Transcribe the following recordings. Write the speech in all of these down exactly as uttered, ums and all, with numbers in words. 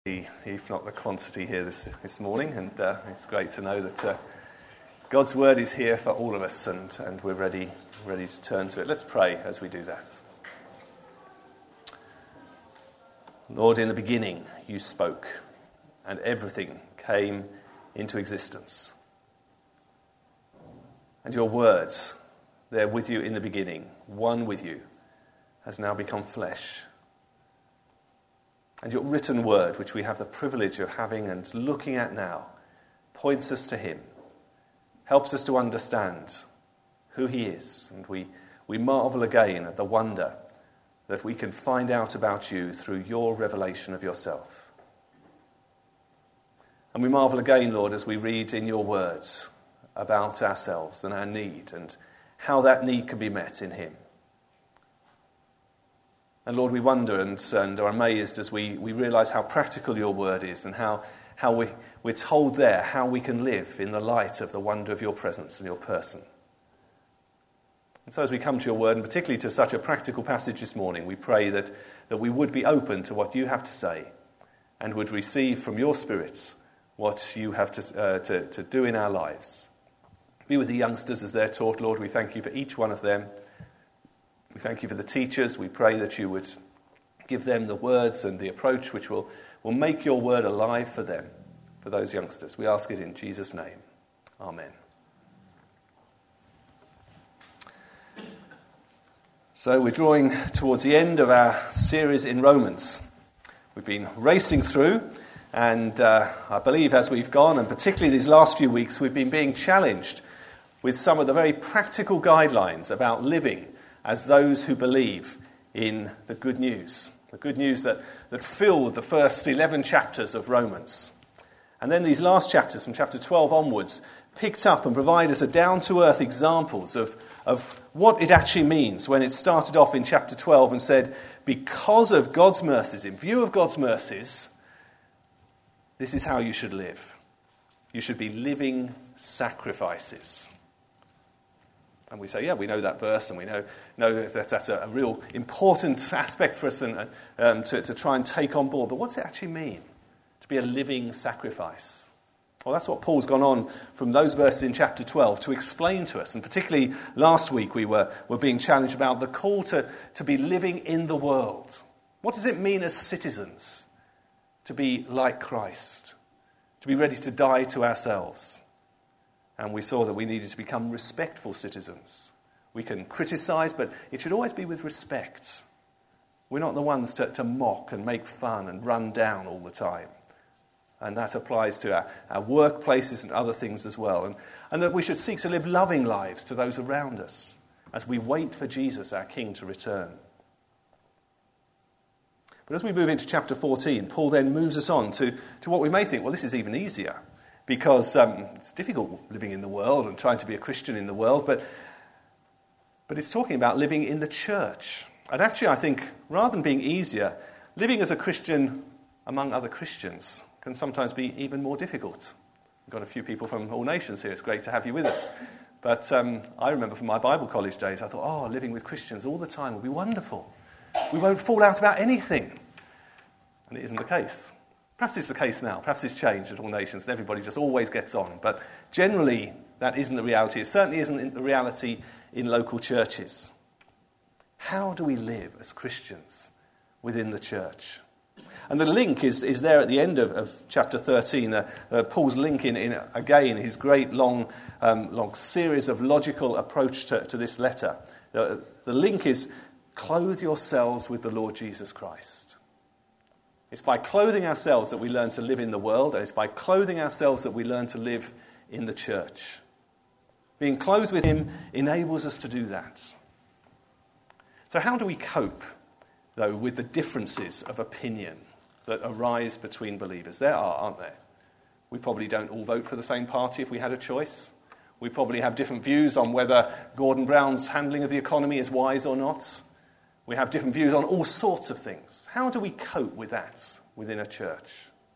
if not the quantity here this, this morning, and uh, it's great to know that uh, God's word is here for all of us, and, and we're ready, ready to turn to it. Let's pray as we do that. Lord, in the beginning you spoke, and everything came into existence. And your words, they're with you in the beginning, one with you, has now become flesh. And your written word, which we have the privilege of having and looking at now, points us to him, helps us to understand who he is. And we, we marvel again at the wonder that we can find out about you through your revelation of yourself. And we marvel again, Lord, as we read in your words about ourselves and our need and how that need can be met in him. And Lord, we wonder and, and are amazed as we, we realise how practical your word is and how, how we, we're told there how we can live in the light of the wonder of your presence and your person. And so as we come to your word, and particularly to such a practical passage this morning, we pray that, that we would be open to what you have to say and would receive from your Spirit what you have to, uh, to, to do in our lives. Be with the youngsters as they're taught, Lord. We thank you for each one of them. We thank you for the teachers. We pray that you would give them the words and the approach which will, will make your word alive for them, for those youngsters. We ask it in Jesus' name. Amen. So we're drawing towards the end of our series in Romans. We've been racing through, and uh, I believe as we've gone, and particularly these last few weeks, we've been being challenged with some of the very practical guidelines about living as those who believe in the good news, the good news that, that filled the first eleven chapters of Romans. And then these last chapters, from chapter twelve onwards, picked up and provide us a down-to-earth examples of, of what it actually means when it started off in chapter twelve and said, because of God's mercies, in view of God's mercies, this is how you should live. You should be living sacrifices. And we say, yeah, we know that verse, and we know, know that that's a, a real important aspect for us and, um, to, to try and take on board. But what does it actually mean to be a living sacrifice? Well, that's what Paul's gone on from those verses in chapter twelve to explain to us. And particularly last week we were, were being challenged about the call to, to be living in the world. What does it mean as citizens to be like Christ, to be ready to die to ourselves? And we saw that we needed to become respectful citizens. We can criticise, but it should always be with respect. We're not the ones to, to mock and make fun and run down all the time. And that applies to our, our workplaces and other things as well. And, and that we should seek to live loving lives to those around us as we wait for Jesus, our King, to return. But as we move into chapter fourteen, Paul then moves us on to, to what we may think, well, this is even easier. Because um, it's difficult living in the world and trying to be a Christian in the world, but but it's talking about living in the church. And actually, I think, rather than being easier, living as a Christian among other Christians can sometimes be even more difficult. We've got a few people from all nations here. It's great to have you with us. But um, I remember from my Bible college days, I thought, oh, living with Christians all the time will be wonderful. We won't fall out about anything. And it isn't the case. Perhaps it's the case now. Perhaps it's changed at all nations and everybody just always gets on. But generally, that isn't the reality. It certainly isn't the reality in local churches. How do we live as Christians within the church? And the link is, is there at the end of, of chapter thirteen. Uh, uh, Paul's link in, in, again, his great long, um, long series of logical approach to, to this letter. Uh, the link is, clothe yourselves with the Lord Jesus Christ. It's by clothing ourselves that we learn to live in the world, and it's by clothing ourselves that we learn to live in the church. Being clothed with him enables us to do that. So how do we cope, though, with the differences of opinion that arise between believers? There are, aren't there? We probably don't all vote for the same party if we had a choice. We probably have different views on whether Gordon Brown's handling of the economy is wise or not. We have different views on all sorts of things. How do we cope with that within a church?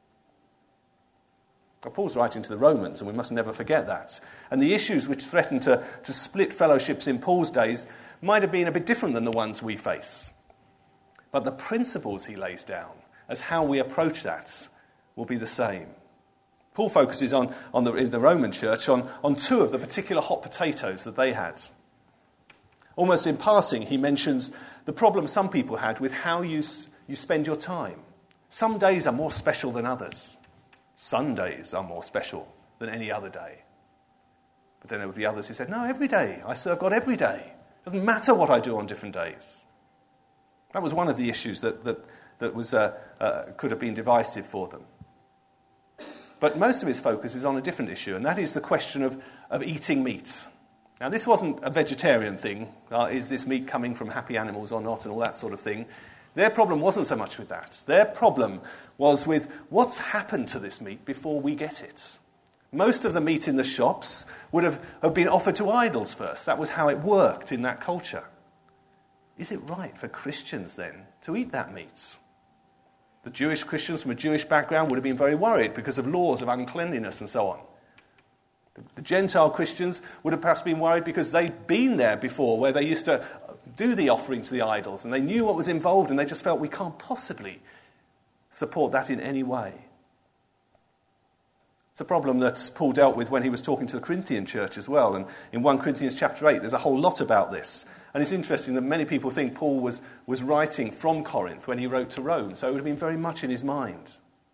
Well, Paul's writing to the Romans, and we must never forget that. And the issues which threatened to, to split fellowships in Paul's days might have been a bit different than the ones we face. But the principles he lays down as how we approach that will be the same. Paul focuses on, on the, in the Roman church on, on two of the particular hot potatoes that they had. Almost in passing, he mentions the problem some people had with how you, you spend your time. Some days are more special than others. Sundays are more special than any other day. But then there would be others who said, no, every day. I serve God every day. It doesn't matter what I do on different days. That was one of the issues that, that, that was, uh, uh, could have been divisive for them. But most of his focus is on a different issue, and that is the question of, of eating meat. Now, this wasn't a vegetarian thing. Uh, is this meat coming from happy animals or not, and all that sort of thing. Their problem wasn't so much with that. Their problem was with what's happened to this meat before we get it. Most of the meat in the shops would have, have been offered to idols first. That was how it worked in that culture. Is it right for Christians, then, to eat that meat? The Jewish Christians from a Jewish background would have been very worried because of laws of uncleanliness and so on. The, the Gentile Christians would have perhaps been worried because they'd been there before, where they used to do the offering to the idols, and they knew what was involved, and they just felt we can't possibly support that in any way. It's a problem that Paul dealt with when he was talking to the Corinthian church as well. And in First Corinthians chapter eight, there's a whole lot about this. And it's interesting that many people think Paul was, was writing from Corinth when he wrote to Rome. So it would have been very much in his mind.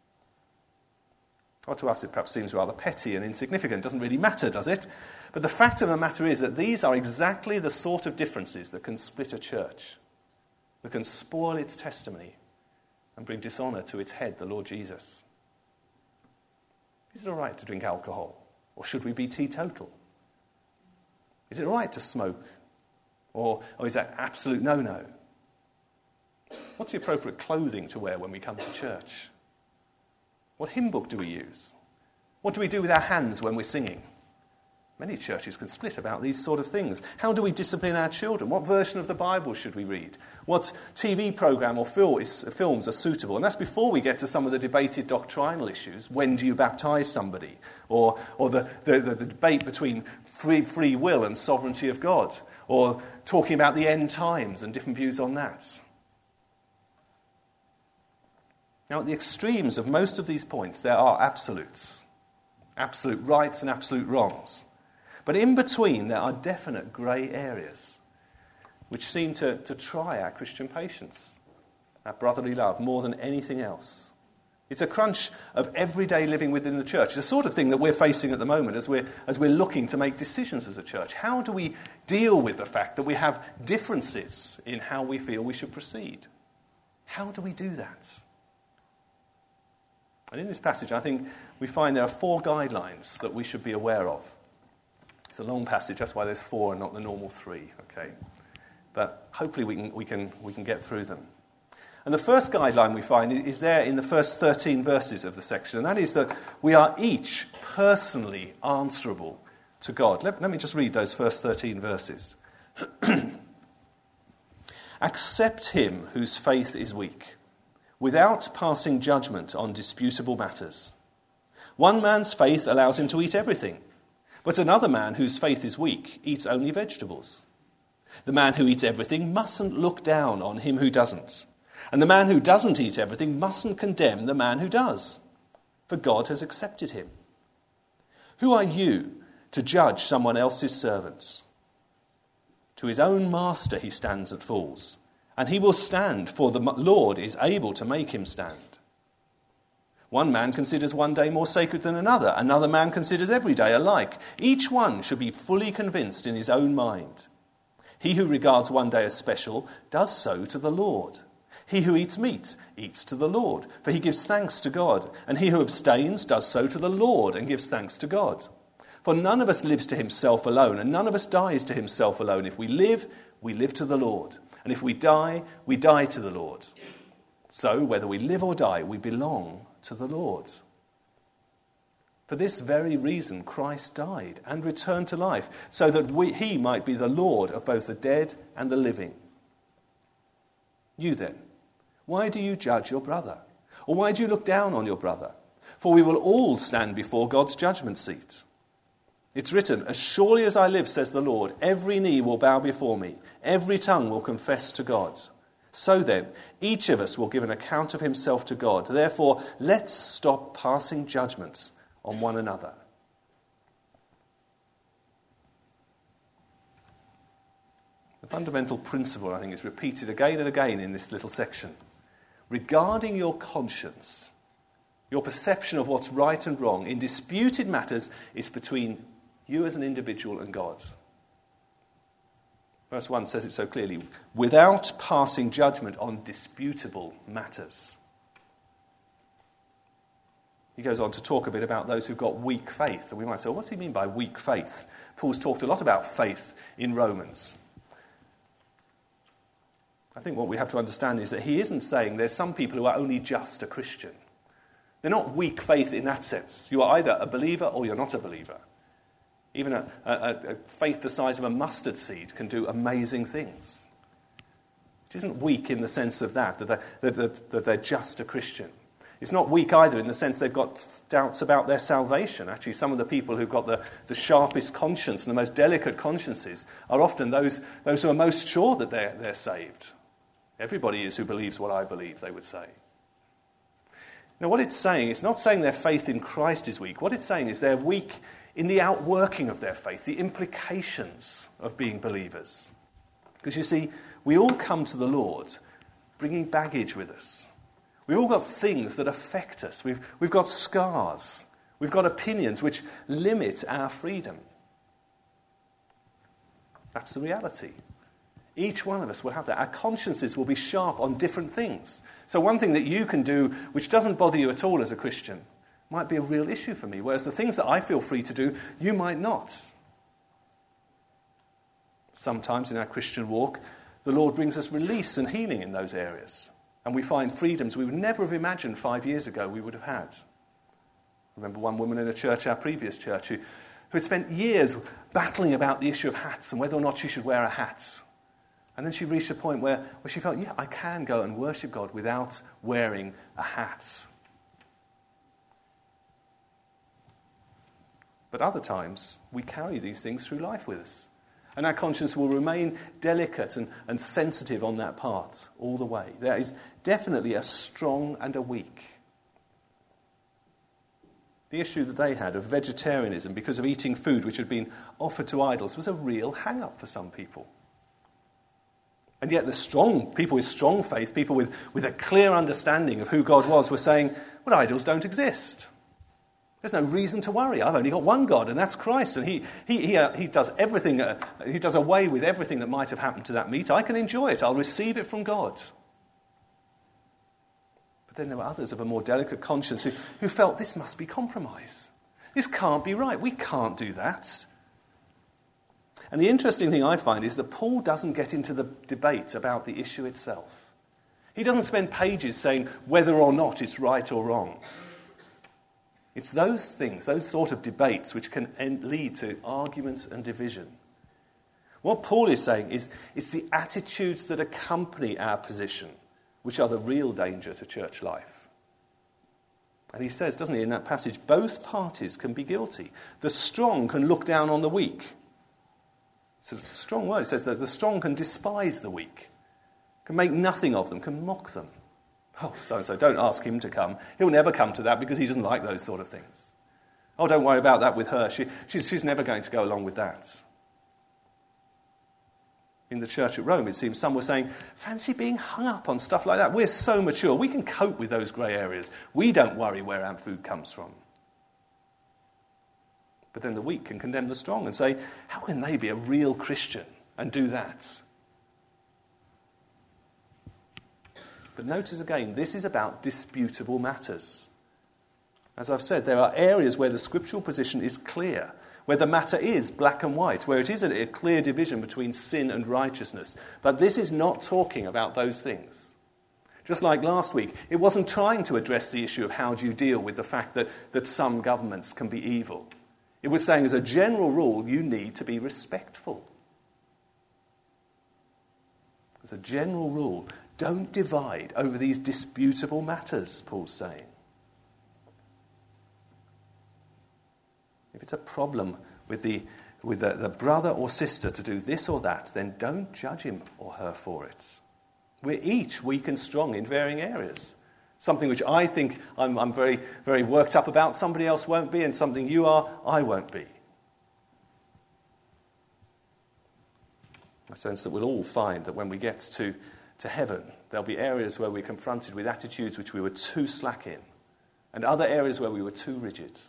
Or to us it perhaps seems rather petty and insignificant. It doesn't really matter, does it? But the fact of the matter is that these are exactly the sort of differences that can split a church, that can spoil its testimony and bring dishonour to its head, the Lord Jesus. Is it all right to drink alcohol? Or should we be teetotal? Is it all right to smoke? Or, or is that absolute no-no? What's the appropriate clothing to wear when we come to church? What hymn book do we use? What do we do with our hands when we're singing? Many churches can split about these sort of things. How do we discipline our children? What version of the Bible should we read? What T V programme or film is, films are suitable? And that's before we get to some of the debated doctrinal issues. When do you baptise somebody? Or, or the, the, the, the debate between free, free will and sovereignty of God? Or talking about the end times and different views on that? Now, at the extremes of most of these points, there are absolutes. Absolute rights and absolute wrongs. But in between, there are definite grey areas which seem to, to try our Christian patience, our brotherly love, more than anything else. It's a crunch of everyday living within the church. It's the sort of thing that we're facing at the moment as we're, as we're looking to make decisions as a church. How do we deal with the fact that we have differences in how we feel we should proceed? How do we do that? And in this passage, I think we find there are four guidelines that we should be aware of. It's a long passage, that's why there's four and not the normal three, okay? But hopefully we can, we can, we can get through them. And the first guideline we find is there in the first thirteen verses of the section, and that is that we are each personally answerable to God. Let, let me just read those first thirteen verses. Accept him whose faith is weak, without passing judgment on disputable matters. One man's faith allows him to eat everything, but another man whose faith is weak eats only vegetables. The man who eats everything mustn't look down on him who doesn't. And the man who doesn't eat everything mustn't condemn the man who does, for God has accepted him. Who are you to judge someone else's servants? To his own master he stands and falls, and he will stand, for the Lord is able to make him stand. One man considers one day more sacred than another. Another man considers every day alike. Each one should be fully convinced in his own mind. He who regards one day as special does so to the Lord. He who eats meat eats to the Lord, for he gives thanks to God. And he who abstains does so to the Lord and gives thanks to God. For none of us lives to himself alone, and none of us dies to himself alone. If we live, we live to the Lord. And if we die, we die to the Lord. So, whether we live or die, we belong to the Lord. For this very reason, Christ died and returned to life, so that we, he might be the Lord of both the dead and the living. You then, why do you judge your brother? Or why do you look down on your brother? For we will all stand before God's judgment seat. It's written, as surely as I live, says the Lord, every knee will bow before me, every tongue will confess to God. So then, each of us will give an account of himself to God. Therefore, let's stop passing judgments on one another. The fundamental principle, I think, is repeated again and again in this little section. Regarding your conscience, your perception of what's right and wrong in disputed matters is between you as an individual and God. Verse one says it so clearly, without passing judgment on disputable matters. He goes on to talk a bit about those who've got weak faith. And we might say, well, what's he mean by weak faith? Paul's talked a lot about faith in Romans. I think what we have to understand is that he isn't saying there's some people who are only just a Christian. They're not weak faith in that sense. You are either a believer or you're not a believer. Even a, a, a faith the size of a mustard seed can do amazing things. It isn't weak in the sense of that, that they're, that, that they're just a Christian. It's not weak either in the sense they've got doubts about their salvation. Actually, some of the people who've got the, the sharpest conscience and the most delicate consciences are often those, those who are most sure that they're, they're saved. Everybody is who believes what I believe, they would say. Now, what it's saying, it's not saying their faith in Christ is weak. What it's saying is they're weak in the outworking of their faith, the implications of being believers. Because you see, we all come to the Lord bringing baggage with us. We've all got things that affect us. We've, we've got scars. We've got opinions which limit our freedom. That's the reality. Each one of us will have that. Our consciences will be sharp on different things. So one thing that you can do which doesn't bother you at all as a Christian might be a real issue for me, whereas the things that I feel free to do, you might not. Sometimes in our Christian walk, the Lord brings us release and healing in those areas, and we find freedoms we would never have imagined five years ago we would have had. I remember one woman in a church, our previous church, who, who had spent years battling about the issue of hats and whether or not she should wear a hat. And then she reached a point where, where she felt, yeah, I can go and worship God without wearing a hat. But other times, we carry these things through life with us. And our conscience will remain delicate and, and sensitive on that part all the way. There is definitely a strong and a weak. The issue that they had of vegetarianism because of eating food which had been offered to idols was a real hang-up for some people. And yet the strong people with strong faith, people with, with a clear understanding of who God was, were saying, well, idols don't exist. There's no reason to worry. I've only got one God, and that's Christ. And he he he, uh, he does everything. Uh, he does away with everything that might have happened to that meat. I can enjoy it. I'll receive it from God. But then there were others of a more delicate conscience who, who felt this must be compromise. This can't be right. We can't do that. And the interesting thing I find is that Paul doesn't get into the debate about the issue itself. He doesn't spend pages saying whether or not it's right or wrong. It's those things, those sort of debates, which can end, lead to arguments and division. What Paul is saying is it's the attitudes that accompany our position which are the real danger to church life. And he says, doesn't he, in that passage, both parties can be guilty. The strong can look down on the weak. It's a strong word. It says that the strong can despise the weak, can make nothing of them, can mock them. Oh, so-and-so, don't ask him to come. He'll never come to that because he doesn't like those sort of things. Oh, don't worry about that with her. She, she's, she's never going to go along with that. In the church at Rome, it seems some were saying, fancy being hung up on stuff like that. We're so mature. We can cope with those grey areas. We don't worry where our food comes from. But then the weak can condemn the strong and say, how can they be a real Christian and do that? But notice again, this is about disputable matters. As I've said, there are areas where the scriptural position is clear, where the matter is black and white, where it is a clear division between sin and righteousness. But this is not talking about those things. Just like last week, it wasn't trying to address the issue of how do you deal with the fact that, that some governments can be evil. It was saying, as a general rule, you need to be respectful. As a general rule, don't divide over these disputable matters, Paul's saying. If it's a problem with the with the, the brother or sister to do this or that, then don't judge him or her for it. We're each weak and strong in varying areas. Something which I think I'm, I'm very, very worked up about, somebody else won't be, and something you are, I won't be. I sense that we'll all find that when we get to, to heaven, there'll be areas where we're confronted with attitudes which we were too slack in, and other areas where we were too rigid. The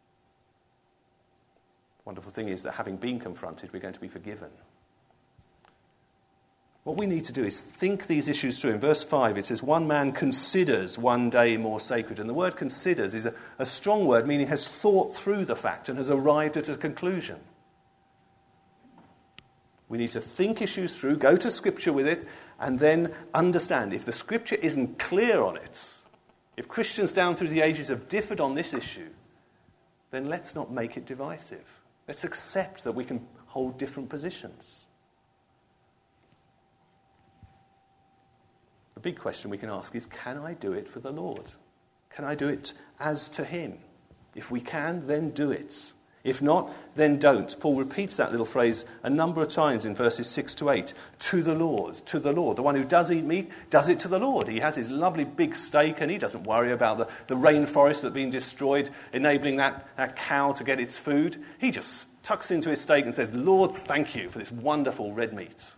wonderful thing is that having been confronted, we're going to be forgiven. What we need to do is think these issues through. In verse five, it says, one man considers one day more sacred. And the word considers is a, a strong word, meaning has thought through the fact and has arrived at a conclusion. We need to think issues through, go to Scripture with it, and then understand. If the Scripture isn't clear on it, if Christians down through the ages have differed on this issue, then let's not make it divisive. Let's accept that we can hold different positions. The big question we can ask is, can I do it for the Lord? Can I do it as to him? If we can, then do it. If not, then don't. Paul repeats that little phrase a number of times in verses six to eight. To the Lord, to the Lord. The one who does eat meat, does it to the Lord. He has his lovely big steak and he doesn't worry about the, the rainforest that's been destroyed, enabling that, that cow to get its food. He just tucks into his steak and says, Lord, thank you for this wonderful red meat.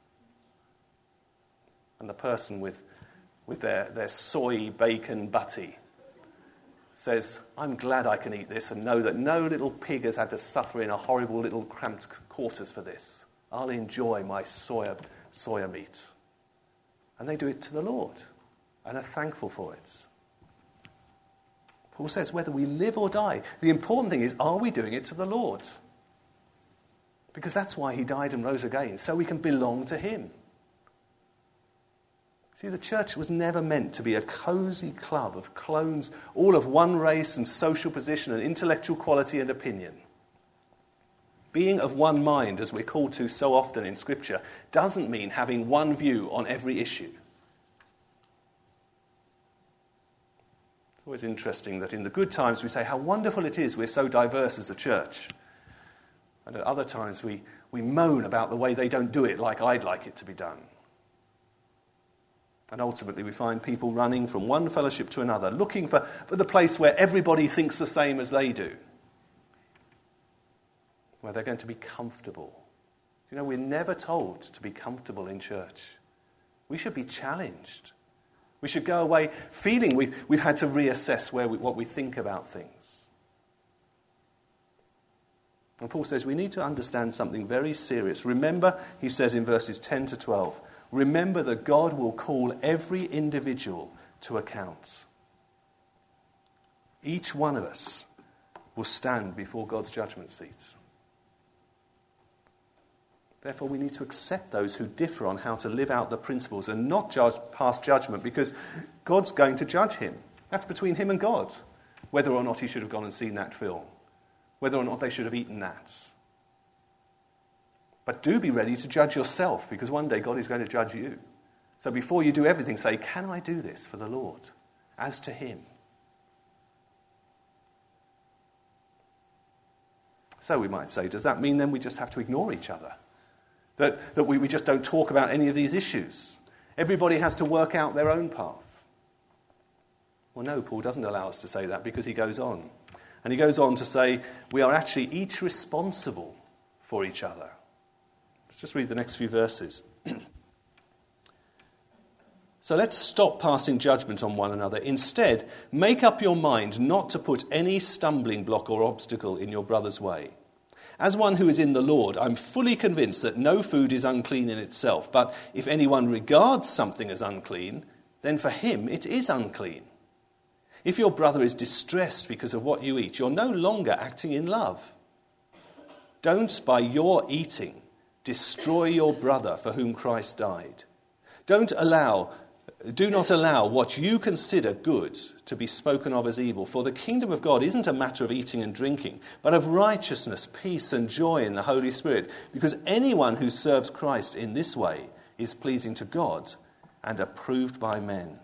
And the person with, with their, their soy bacon butty says, I'm glad I can eat this and know that no little pig has had to suffer in a horrible little cramped quarters for this. I'll enjoy my soya, soya meat. And they do it to the Lord and are thankful for it. Paul says, whether we live or die, the important thing is, are we doing it to the Lord? Because that's why he died and rose again, so we can belong to him. See, the church was never meant to be a cosy club of clones, all of one race and social position and intellectual quality and opinion. Being of one mind, as we're called to so often in Scripture, doesn't mean having one view on every issue. It's always interesting that in the good times we say how wonderful it is we're so diverse as a church. And at other times we, we moan about the way they don't do it like I'd like it to be done. And ultimately we find people running from one fellowship to another, looking for, for the place where everybody thinks the same as they do, where they're going to be comfortable. You know, we're never told to be comfortable in church. We should be challenged. We should go away feeling we've, we've had to reassess where we, what we think about things. And Paul says we need to understand something very serious. Remember, he says in verses ten to twelve, remember that God will call every individual to account. Each one of us will stand before God's judgment seat. Therefore, we need to accept those who differ on how to live out the principles and not judge, pass judgment, because God's going to judge him. That's between him and God, whether or not he should have gone and seen that film, whether or not they should have eaten that. But do be ready to judge yourself, because one day God is going to judge you. So before you do everything, say, can I do this for the Lord, as to him? So we might say, does that mean then we just have to ignore each other? That, that we, we just don't talk about any of these issues? Everybody has to work out their own path? Well, no, Paul doesn't allow us to say that, because he goes on. And he goes on to say, we are actually each responsible for each other. Let's just read the next few verses. So let's stop passing judgment on one another. Instead, make up your mind not to put any stumbling block or obstacle in your brother's way. As one who is in the Lord, I'm fully convinced that no food is unclean in itself, but if anyone regards something as unclean, then for him it is unclean. If your brother is distressed because of what you eat, you're no longer acting in love. Don't, by your eating, destroy your brother for whom Christ died. Don't allow, do not allow what you consider good to be spoken of as evil, for the kingdom of God isn't a matter of eating and drinking, but of righteousness, peace and joy in the Holy Spirit, because anyone who serves Christ in this way is pleasing to God and approved by men.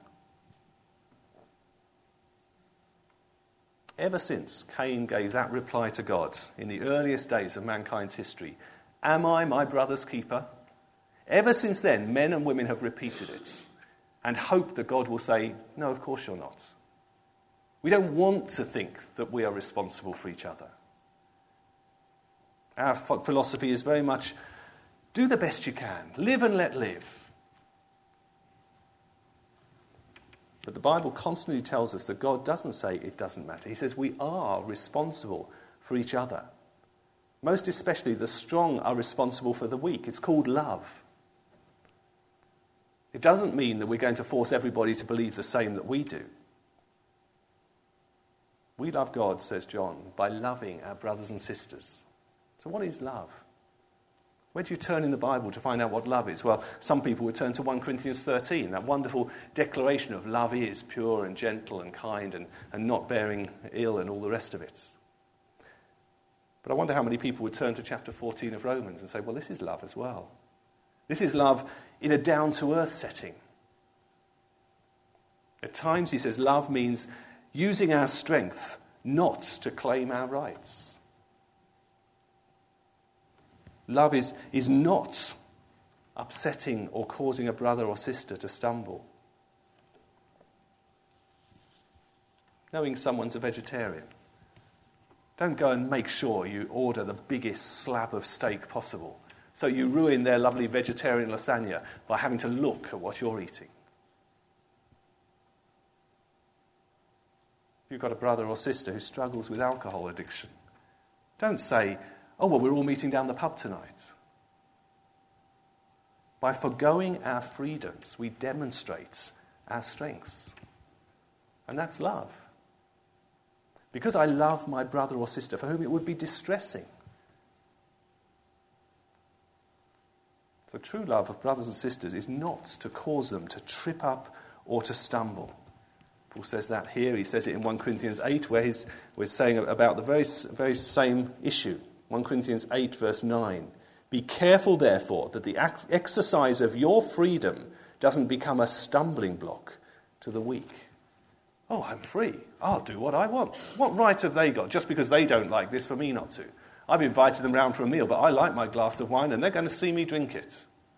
Ever since Cain gave that reply to God in the earliest days of mankind's history, am I my brother's keeper? Ever since then, men and women have repeated it and hoped that God will say, no, of course you're not. We don't want to think that we are responsible for each other. Our philosophy is very much, do the best you can, live and let live. But the Bible constantly tells us that God doesn't say it doesn't matter. He says we are responsible for each other. Most especially, the strong are responsible for the weak. It's called love. It doesn't mean that we're going to force everybody to believe the same that we do. We love God, says John, by loving our brothers and sisters. So what is love? Where do you turn in the Bible to find out what love is? Well, some people would turn to First Corinthians thirteen, that wonderful declaration of love is pure and gentle and kind and, and not bearing ill and all the rest of it. But I wonder how many people would turn to chapter fourteen of Romans and say, well, this is love as well. This is love in a down-to-earth setting. At times, he says, love means using our strength not to claim our rights. Love is, is not upsetting or causing a brother or sister to stumble. Knowing someone's a vegetarian, don't go and make sure you order the biggest slab of steak possible, so you ruin their lovely vegetarian lasagna by having to look at what you're eating. If you've got a brother or sister who struggles with alcohol addiction, don't say, oh, well, we're all meeting down the pub tonight. By forgoing our freedoms, we demonstrate our strengths. And that's love. Because I love my brother or sister for whom it would be distressing. So true love of brothers and sisters is not to cause them to trip up or to stumble. Paul says that here. He says it in First Corinthians eight, where he's, we're saying about the very, very same issue. First Corinthians eight, verse nine. Be careful, therefore, that the exercise of your freedom doesn't become a stumbling block to the weak. Oh, I'm free. I'll do what I want. What right have they got just because they don't like this for me not to? I've invited them round for a meal, but I like my glass of wine and they're going to see me drink it.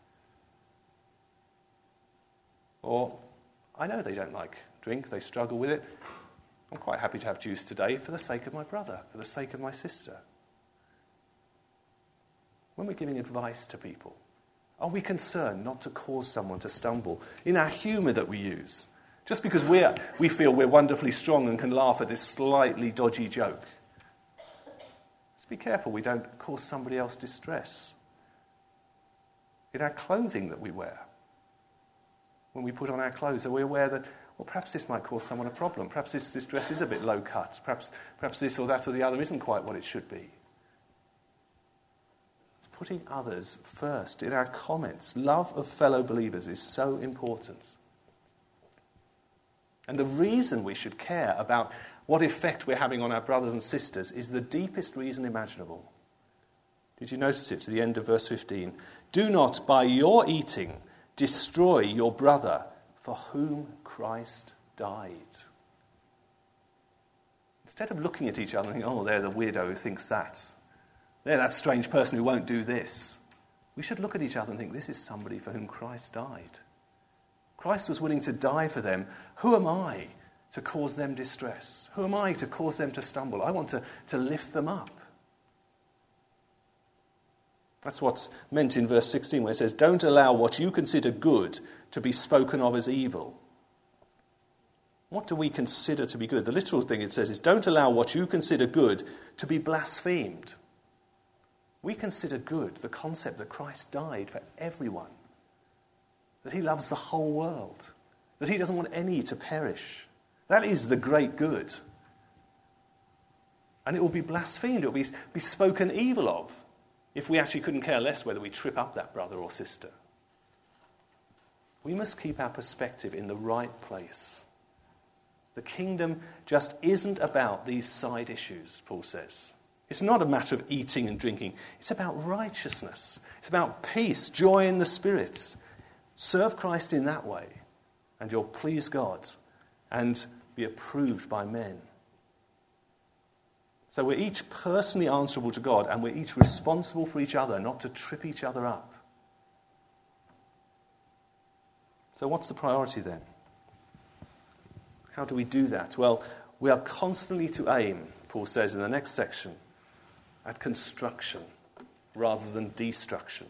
Or, I know they don't like drink, they struggle with it. I'm quite happy to have juice today for the sake of my brother, for the sake of my sister. When we're giving advice to people, are we concerned not to cause someone to stumble in our humour that we use? Just because we're, we feel we're wonderfully strong and can laugh at this slightly dodgy joke. Let's be careful we don't cause somebody else distress. In our clothing that we wear. When we put on our clothes, are we aware that, well, perhaps this might cause someone a problem. Perhaps this, this dress is a bit low cut. Perhaps, perhaps this or that or the other isn't quite what it should be. It's putting others first in our comments. Love of fellow believers is so important. And the reason we should care about what effect we're having on our brothers and sisters is the deepest reason imaginable. Did you notice it to the end of verse fifteen? Do not, by your eating, destroy your brother for whom Christ died. Instead of looking at each other and thinking, oh, they're the weirdo who thinks that. They're that strange person who won't do this. We should look at each other and think, this is somebody for whom Christ died. Christ was willing to die for them. Who am I to cause them distress? Who am I to cause them to stumble? I want to, to lift them up. That's what's meant in verse sixteen, where it says, don't allow what you consider good to be spoken of as evil. What do we consider to be good? The literal thing it says is, don't allow what you consider good to be blasphemed. We consider good the concept that Christ died for everyone. That he loves the whole world. That he doesn't want any to perish. That is the great good. And it will be blasphemed. It will be, be spoken evil of if we actually couldn't care less whether we trip up that brother or sister. We must keep our perspective in the right place. The kingdom just isn't about these side issues, Paul says. It's not a matter of eating and drinking. It's about righteousness. It's about peace, joy in the Spirit. Serve Christ in that way, and you'll please God and be approved by men. So we're each personally answerable to God, and we're each responsible for each other, not to trip each other up. So what's the priority then? How do we do that? Well, we are constantly to aim, Paul says in the next section, at construction rather than destruction.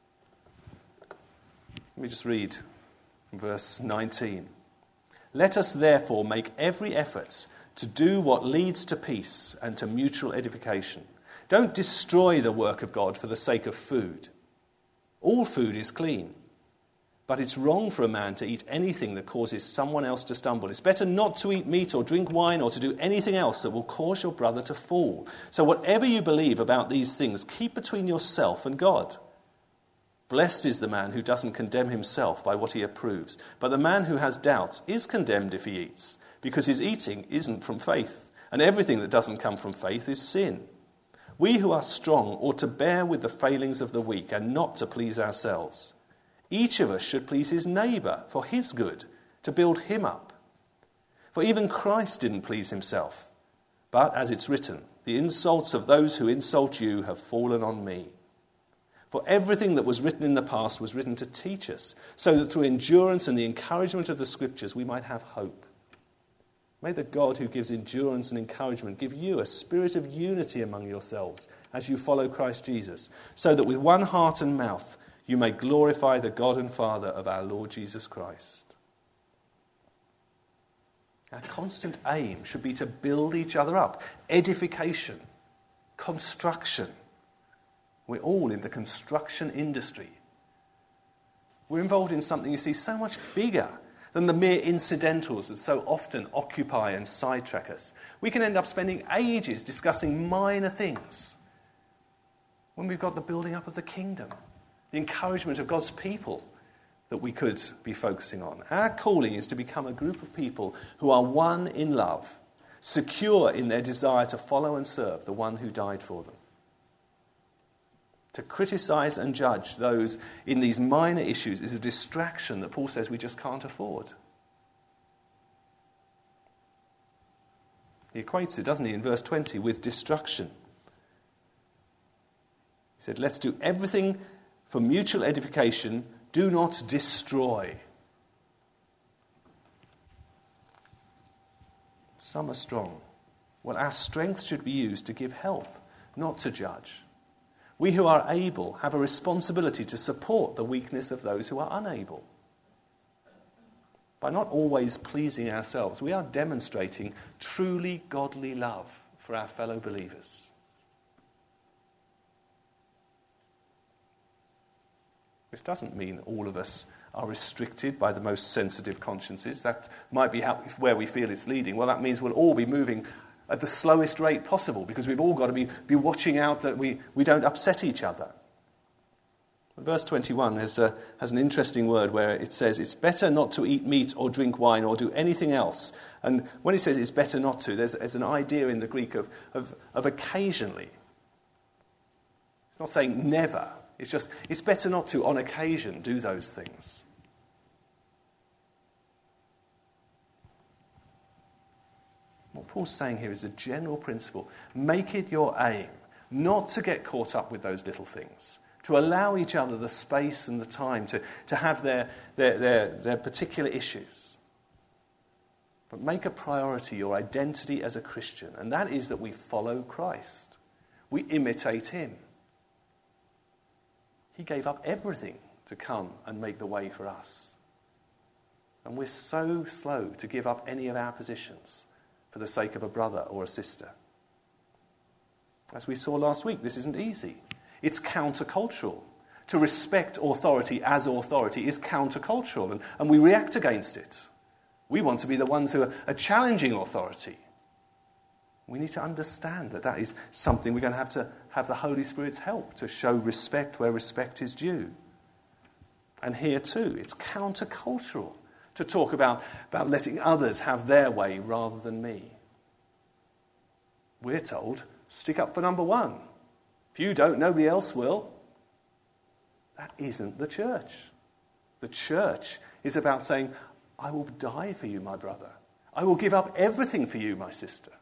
Let me just read from verse nineteen. Let us therefore make every effort to do what leads to peace and to mutual edification. Don't destroy the work of God for the sake of food. All food is clean, but it's wrong for a man to eat anything that causes someone else to stumble. It's better not to eat meat or drink wine or to do anything else that will cause your brother to fall. So whatever you believe about these things, keep between yourself and God. Blessed is the man who doesn't condemn himself by what he approves. But the man who has doubts is condemned if he eats, because his eating isn't from faith. And everything that doesn't come from faith is sin. We who are strong ought to bear with the failings of the weak and not to please ourselves. Each of us should please his neighbour for his good, to build him up. For even Christ didn't please himself. But as it's written, the insults of those who insult you have fallen on me. For everything that was written in the past was written to teach us, so that through endurance and the encouragement of the Scriptures we might have hope. May the God who gives endurance and encouragement give you a spirit of unity among yourselves as you follow Christ Jesus, so that with one heart and mouth you may glorify the God and Father of our Lord Jesus Christ. Our constant aim should be to build each other up. Edification, construction. We're all in the construction industry. We're involved in something, you see, so much bigger than the mere incidentals that so often occupy and sidetrack us. We can end up spending ages discussing minor things when we've got the building up of the kingdom, the encouragement of God's people that we could be focusing on. Our calling is to become a group of people who are one in love, secure in their desire to follow and serve the one who died for them. To criticize and judge those in these minor issues is a distraction that Paul says we just can't afford. He equates it, doesn't he, in verse twenty, with destruction. He said, let's do everything for mutual edification, do not destroy. Some are strong. Well, our strength should be used to give help, not to judge. We who are able have a responsibility to support the weakness of those who are unable. By not always pleasing ourselves, we are demonstrating truly godly love for our fellow believers. This doesn't mean all of us are restricted by the most sensitive consciences. That might be how, where we feel it's leading. Well, that means we'll all be moving at the slowest rate possible, because we've all got to be, be watching out that we, we don't upset each other. Verse twenty-one has, a, has an interesting word where it says it's better not to eat meat or drink wine or do anything else. And when it says it's better not to, there's, there's an idea in the Greek of, of, of occasionally. It's not saying never. It's just, it's better not to, on occasion, do those things. What Paul's saying here is a general principle. Make it your aim not to get caught up with those little things, to allow each other the space and the time to, to have their, their, their, their particular issues. But make a priority your identity as a Christian, and that is that we follow Christ. We imitate him. He gave up everything to come and make the way for us. And we're so slow to give up any of our positions for the sake of a brother or a sister. As we saw last week, this isn't easy. It's countercultural. To respect authority as authority is countercultural, and, and we react against it. We want to be the ones who are, are challenging authority. We need to understand that that is something we're going to have to have the Holy Spirit's help to show respect where respect is due. And here too, it's countercultural to talk about, about letting others have their way rather than me. We're told, stick up for number one. If you don't, nobody else will. That isn't the church. The church is about saying, I will die for you, my brother. I will give up everything for you, my sister.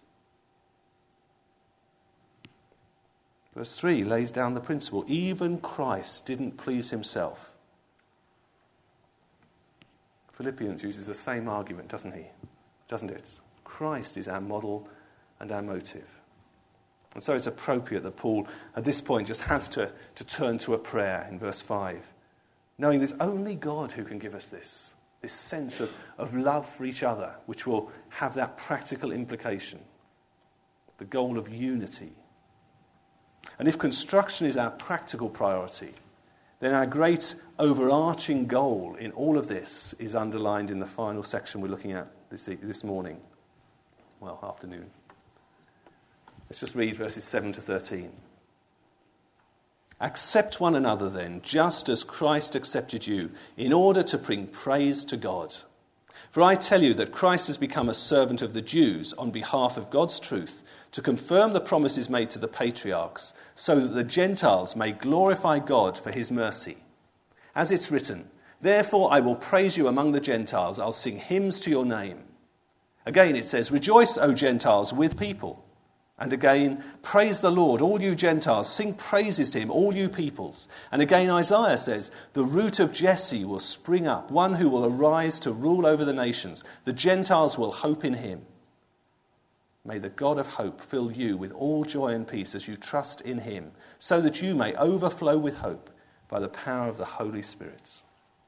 Verse three lays down the principle. Even Christ didn't please himself. Philippians uses the same argument, doesn't he? Doesn't it? Christ is our model and our motive. And so it's appropriate that Paul, at this point, just has to, to turn to a prayer in verse five, knowing there's only God who can give us this, this sense of, of love for each other, which will have that practical implication, the goal of unity. And if construction is our practical priority, then our great overarching goal in all of this is underlined in the final section we're looking at this, this morning. Well, afternoon. Let's just read verses seven to thirteen. Accept one another then, just as Christ accepted you, in order to bring praise to God. For I tell you that Christ has become a servant of the Jews on behalf of God's truth, to confirm the promises made to the patriarchs, so that the Gentiles may glorify God for his mercy. As it's written, therefore I will praise you among the Gentiles, I'll sing hymns to your name. Again it says, rejoice, O Gentiles, with people. And again, praise the Lord, all you Gentiles, sing praises to him, all you peoples. And again Isaiah says, the root of Jesse will spring up, one who will arise to rule over the nations. The Gentiles will hope in him. May the God of hope fill you with all joy and peace as you trust in him, so that you may overflow with hope by the power of the Holy Spirit.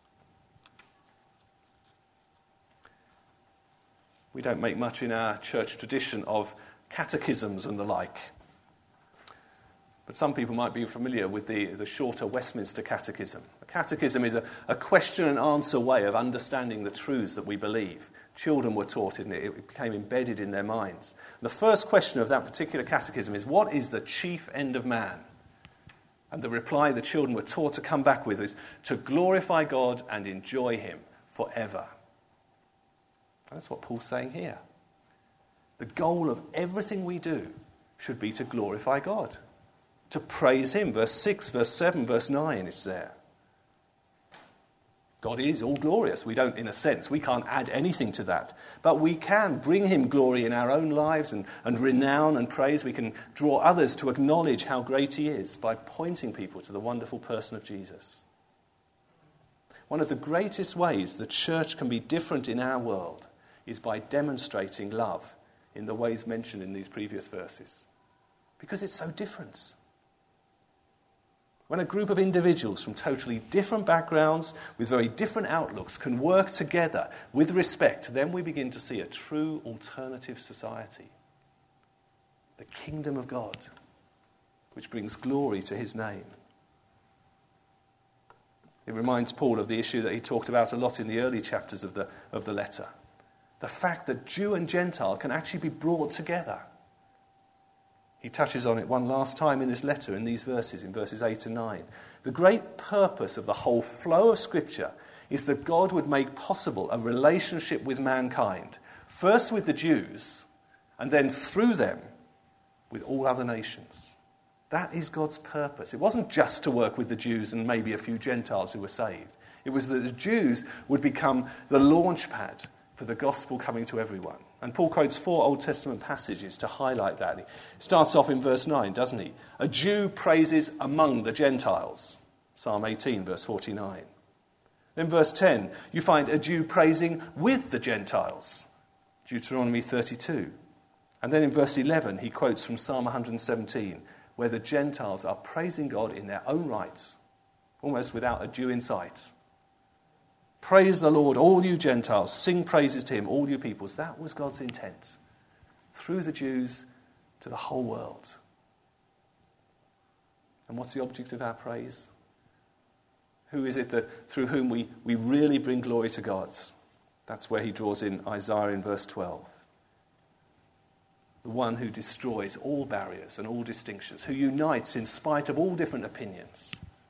We don't make much in our church tradition of catechisms and the like. But some people might be familiar with the, the shorter Westminster Catechism. A catechism is a, a question and answer way of understanding the truths that we believe. Children were taught it, and it became embedded in their minds. The first question of that particular catechism is, what is the chief end of man? And the reply the children were taught to come back with is, to glorify God and enjoy him forever. That's what Paul's saying here. The goal of everything we do should be to glorify God, to praise him. Verse six, verse seven, verse nine, it's there. God is all glorious. We don't, in a sense, we can't add anything to that. But we can bring him glory in our own lives and, and renown and praise. We can draw others to acknowledge how great he is by pointing people to the wonderful person of Jesus. One of the greatest ways the church can be different in our world is by demonstrating love in the ways mentioned in these previous verses. Because it's so different. When a group of individuals from totally different backgrounds, with very different outlooks, can work together with respect, then we begin to see a true alternative society. The kingdom of God, which brings glory to his name. It reminds Paul of the issue that he talked about a lot in the early chapters of the, of the letter. The fact that Jew and Gentile can actually be brought together. He touches on it one last time in this letter, in these verses, in verses eight and nine. The great purpose of the whole flow of Scripture is that God would make possible a relationship with mankind, first with the Jews, and then through them with all other nations. That is God's purpose. It wasn't just to work with the Jews and maybe a few Gentiles who were saved. It was that the Jews would become the launch pad for the gospel coming to everyone. And Paul quotes four Old Testament passages to highlight that. He starts off in verse nine, doesn't he? A Jew praises among the Gentiles. Psalm eighteen, verse forty-nine. Then verse ten, you find a Jew praising with the Gentiles. Deuteronomy thirty-two. And then in verse eleven, he quotes from Psalm one seventeen, where the Gentiles are praising God in their own rights, almost without a Jew in sight. Praise the Lord, all you Gentiles. Sing praises to him, all you peoples. That was God's intent. Through the Jews to the whole world. And what's the object of our praise? Who is it that through whom we, we really bring glory to God? That's where he draws in Isaiah in verse twelve. The one who destroys all barriers and all distinctions, who unites in spite of all different opinions.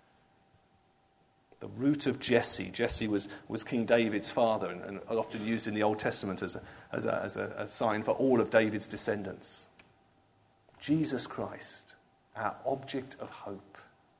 The root of Jesse. Jesse was, was King David's father and, and often used in the Old Testament as, a, as, a, as a, a sign for all of David's descendants. Jesus Christ, our object of hope.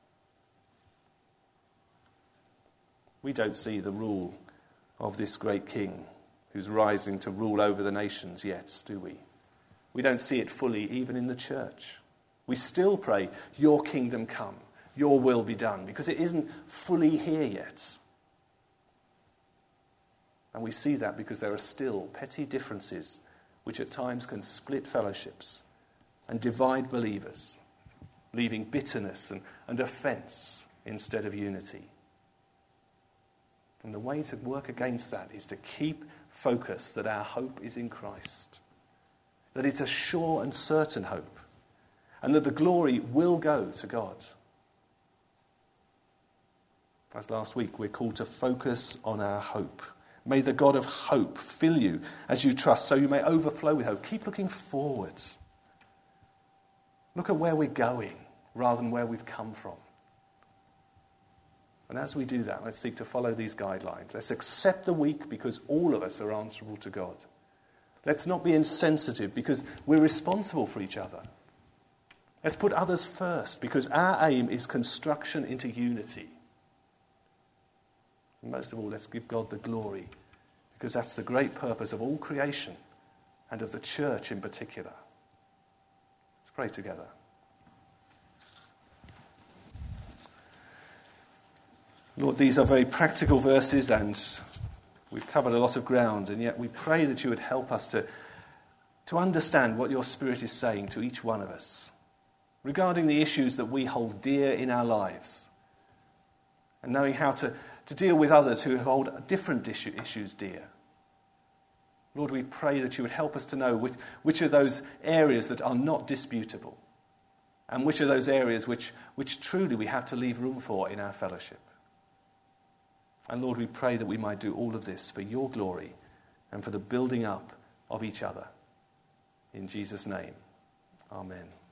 We don't see the rule of this great king who's rising to rule over the nations yet, do we? We don't see it fully even in the church. We still pray, your kingdom come. Your will be done, because it isn't fully here yet. And we see that because there are still petty differences which at times can split fellowships and divide believers, leaving bitterness and, and offence instead of unity. And the way to work against that is to keep focus that our hope is in Christ, that it's a sure and certain hope, and that the glory will go to God. As last week, we're called to focus on our hope. May the God of hope fill you as you trust, so you may overflow with hope. Keep looking forwards. Look at where we're going rather than where we've come from. And as we do that, let's seek to follow these guidelines. Let's accept the weak because all of us are answerable to God. Let's not be insensitive because we're responsible for each other. Let's put others first because our aim is construction into unity. And most of all, let's give God the glory because that's the great purpose of all creation and of the church in particular. Let's pray together. Lord, these are very practical verses and we've covered a lot of ground, and yet we pray that you would help us to, to understand what your Spirit is saying to each one of us regarding the issues that we hold dear in our lives, and knowing how to, to deal with others who hold different issue, issues dear. Lord, we pray that you would help us to know which, which are those areas that are not disputable, and which are those areas which, which truly we have to leave room for in our fellowship. And Lord, we pray that we might do all of this for your glory and for the building up of each other. In Jesus' name, amen.